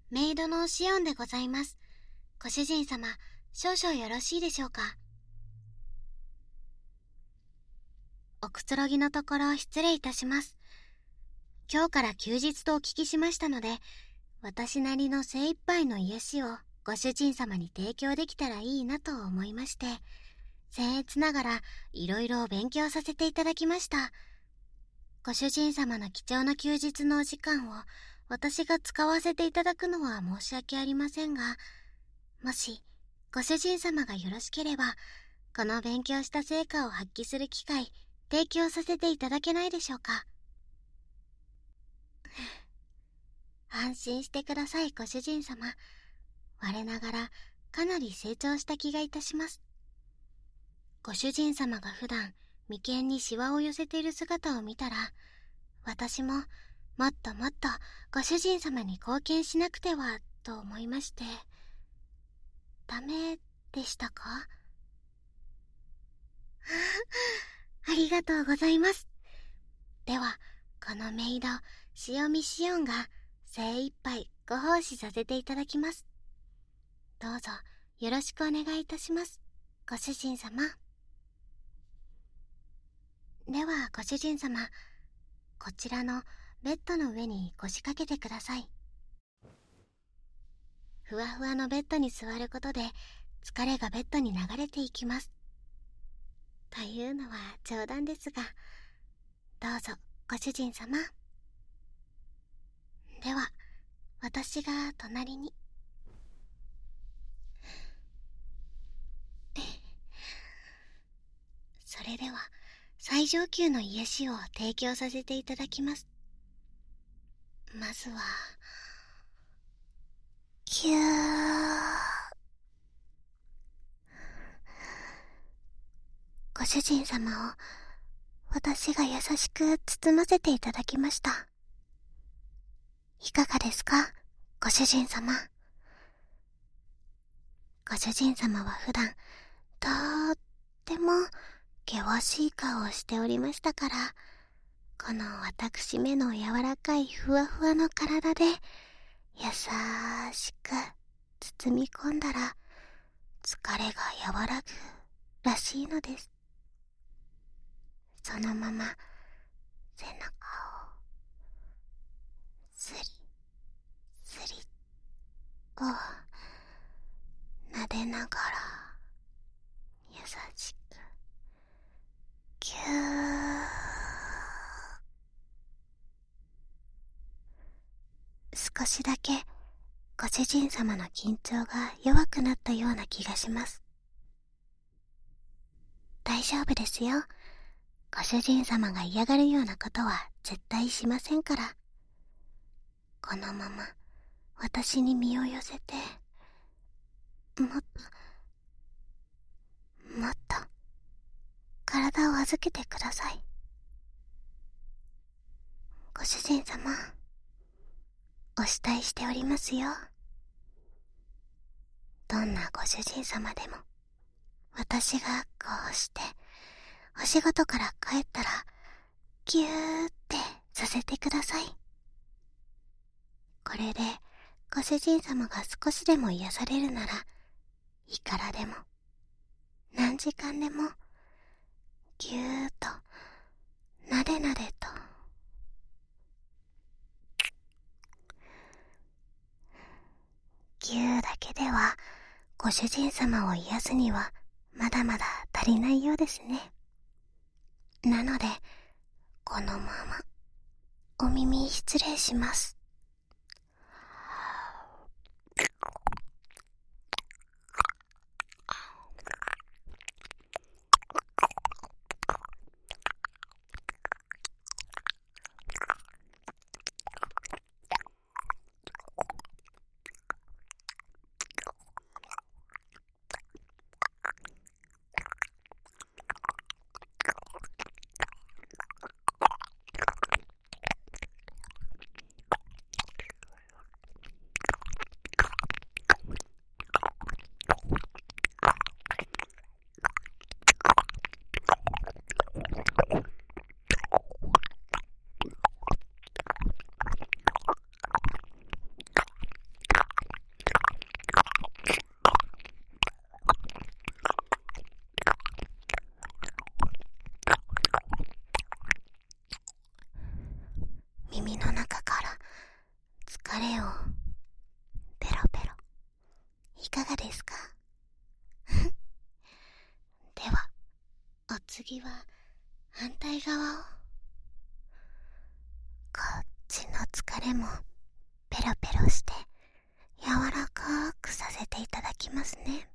メイドのシオンでございます。ご主人様、少々よろしいでしょうか。おくつろぎのところ失礼いたします。今日から休日とお聞きしましたので、私なりの精一杯の癒しをご主人様に提供できたらいいなと思いまして、僭越ながらいろいろ勉強させていただきました。ご主人様の貴重な休日のお時間を私が使わせていただくのは申し訳ありませんが、もしご主人様がよろしければ、この勉強した成果を発揮する機会、提供させていただけないでしょうか。安心してください、ご主人様。我ながらかなり成長した気がいたします。ご主人様が普段眉間にシワを寄せている姿を見たら、私ももっともっとご主人様に貢献しなくてはと思いまして。ダメでしたか？ありがとうございます。では、このメイド、塩見シオンが精一杯ご奉仕させていただきます。どうぞよろしくお願いいたします、ご主人様。では、ご主人様、こちらのベッドの上に腰掛けてください。ふわふわのベッドに座ることで疲れがベッドに流れていきます。というのは冗談ですが、どうぞご主人様。では、私が隣に。それでは最上級の癒しを提供させていただきます。まずはキュー。ご主人様を私が優しく包ませていただきました。いかがですか、ご主人様。ご主人様は普段とっても険しい顔をしておりましたから、この私めの柔らかいふわふわの体で優しく包み込んだら、疲れが和らぐらしいのです。そのまま背中をスリスリと撫でながら優しくキュー。少しだけご主人様の緊張が弱くなったような気がします。大丈夫ですよ。ご主人様が嫌がるようなことは絶対しませんから。このまま私に身を寄せて、もっともっと体を預けてください。ご主人様、お慕いしておりますよ。どんなご主人様でも、私がこうしてお仕事から帰ったらギューってさせてください。これでご主人様が少しでも癒されるなら、いくらでも何時間でもギューッとなでなでと。ギューだけではご主人様を癒すにはまだまだ足りないようですね。なのでこのままお耳失礼します。 次は反対側を。こっちの疲れもペロペロして柔らかくさせていただきますね。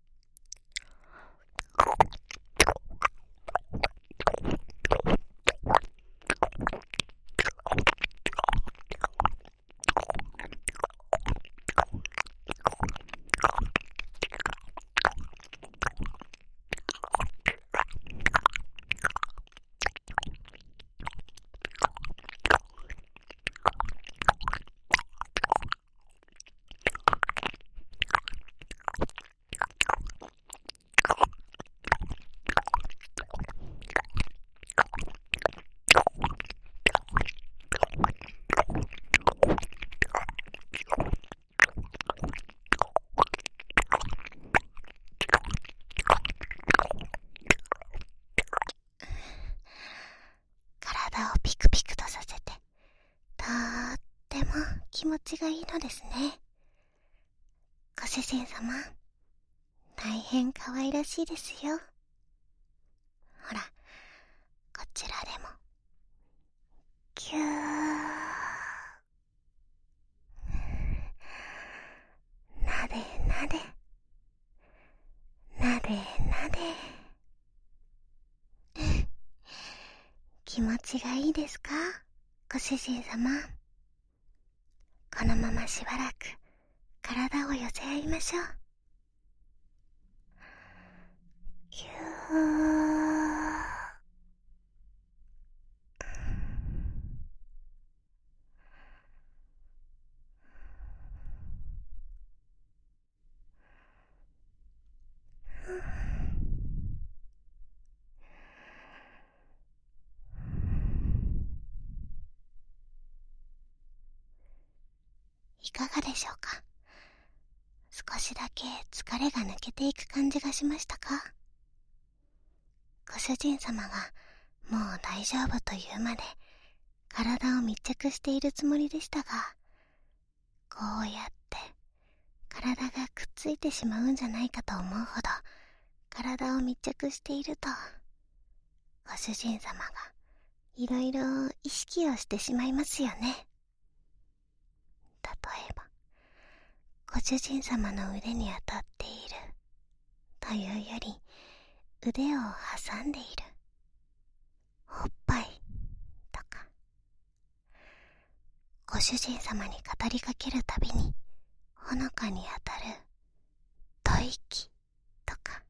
体をピクピクとさせて、とっても気持ちがいいのですね。ご主人様、大変可愛らしいですよ。ほら、こちらでもキュー、なでなでなでなで気持ちがいいですか、ご主人様。このまましばらく体を寄せ合いましょう。キュー。いかがでしょうか。少しだけ疲れが抜けていく感じがしましたか。ご主人様がもう大丈夫というまで体を密着しているつもりでしたが、こうやって体がくっついてしまうんじゃないかと思うほど体を密着していると、ご主人様がいろいろ意識をしてしまいますよね。例えば、ご主人様の腕に当たっているというより、腕を挟んでいるおっぱいとか、ご主人様に語りかけるたびにほのかに当たる吐息とか、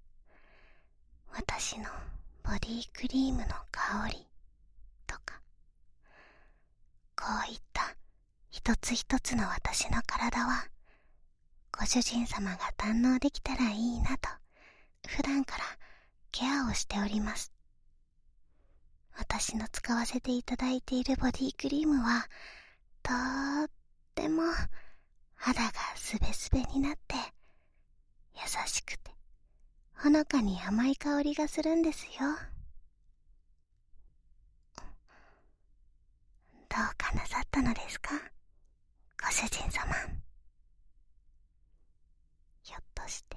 私のボディクリームの香りとか、こういった一つ一つの私の体はご主人様が堪能できたらいいなと普段からケアをしております。私の使わせていただいているボディクリームはとっても肌がすべすべになって優しくてほのかに甘い香りがするんですよ。どうかなさったのですか、ご主人様。ひょっとして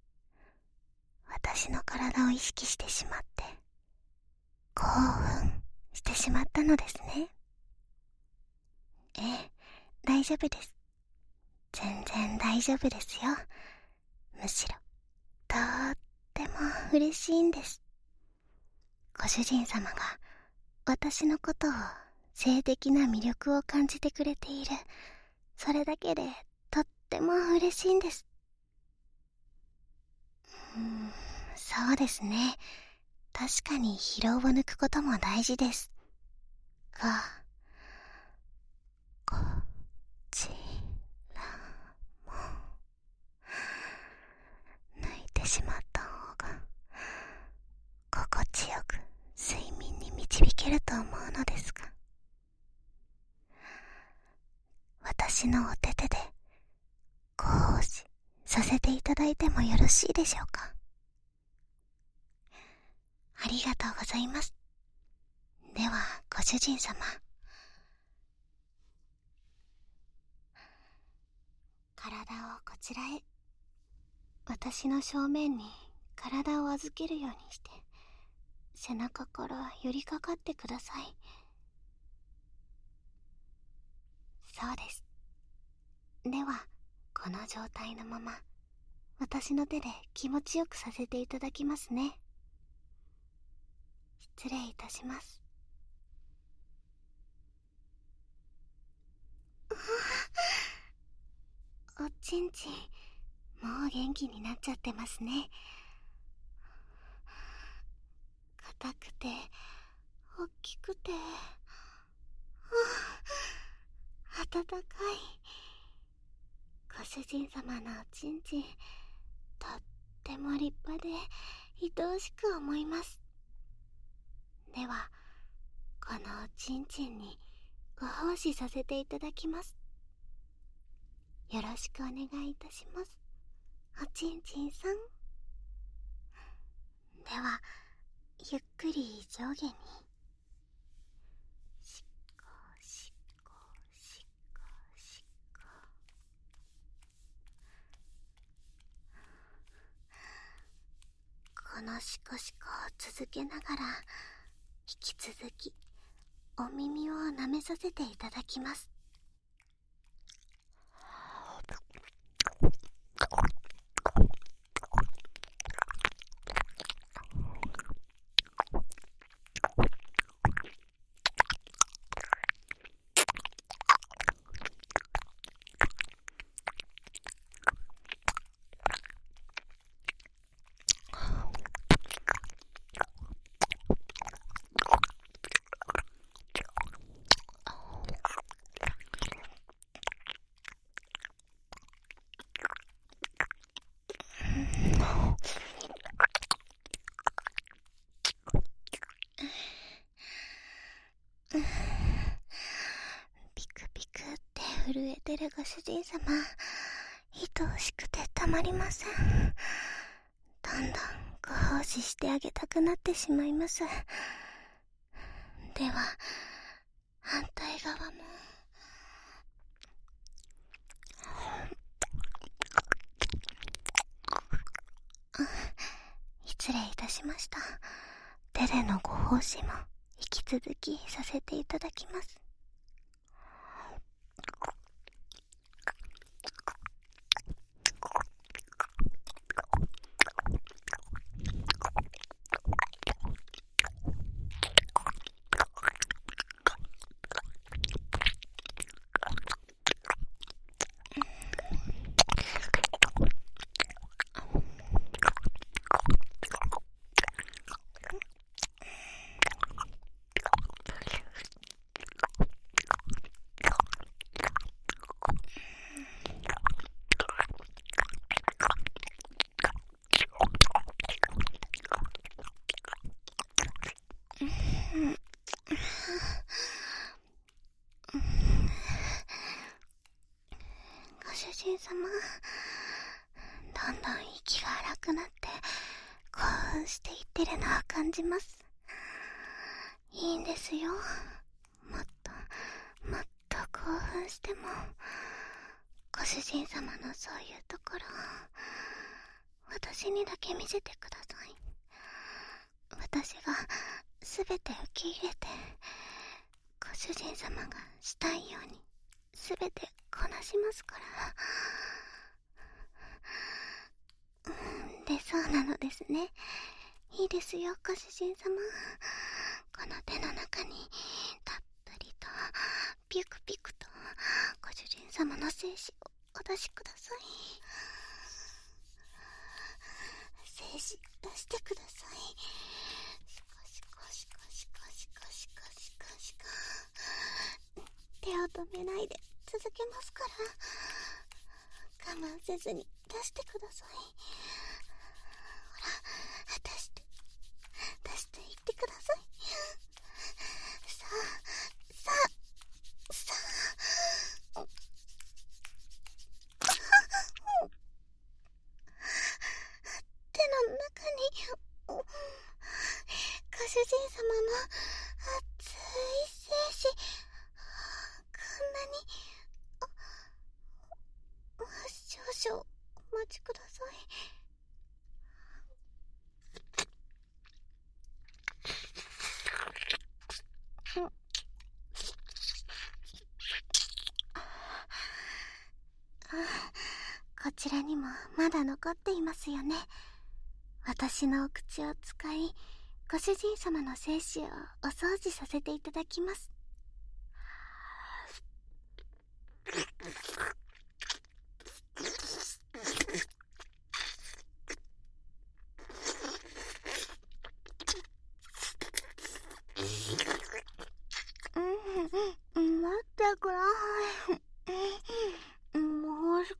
私の体を意識してしまって興奮してしまったのですね。ええ、大丈夫です。全然大丈夫ですよ。むしろとっても嬉しいんです。ご主人様が私のことを性的な魅力を感じてくれている、それだけでとっても嬉しいんです。そうですね。確かに疲労を抜くことも大事ですが、こちらも抜いてしまった方が心地よく睡眠に導けると思うのですが、私のお手手で少しさせていただいてもよろしいでしょうか。ありがとうございます。ではご主人様、体をこちらへ、私の正面に体を預けるようにして背中から寄りかかってください。そうです。では、この状態のまま、私の手で気持ちよくさせていただきますね。失礼いたします。おちんちん、もう元気になっちゃってますね。硬くて、大きくて、温かい。ご主人様のおちんちん、とっても立派で愛おしく思います。では、このおちんちんにご奉仕させていただきます。よろしくお願いいたします、おちんちんさん。では、ゆっくり上下に。しっこしっこしっこしっこ。このシコシコを続けながら、引き続きお耳を舐めさせていただきます。ピクピクって震えてるご主人様、愛おしくてたまりません。どんどんご奉仕してあげたくなってしまいます。では、反対側も。失礼いたしました。手でのご奉仕も引き続きさせていただきます。ご主人様、どんどん息が荒くなって興奮していってるのを感じます。いいんですよ。もっともっと興奮しても、ご主人様のそういうところを私にだけ見せてください。私がすべて受け入れて、ご主人様がしたいようにすべてこなしますから。で、そうなのですね。いいですよ、ご主人様。この手の中にたっぷりとピクピクとご主人様の精子をお出しください。精子出してください。シコシコシコシコシコシコシコシコ。手を止めないで続けますから、我慢せずに出してください。ほら、出していってください。さあ手の中にご主人様の熱い精子、こんなに。少々お待ちください。 こちらにもまだ残っていますよね。私のお口を使い、ご主人様の精子をお掃除させていただきます。待ってください。もう少し。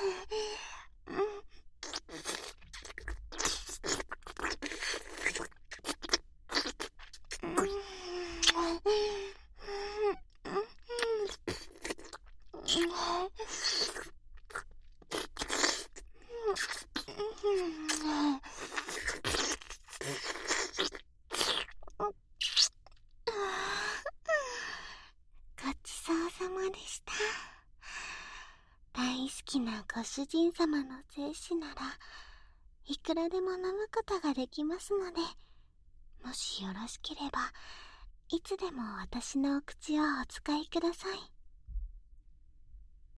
ごちそうさまでした。大好きなご主人様の精子ならいくらでも飲むことができますので、もしよろしければいつでも私のお口をお使いください。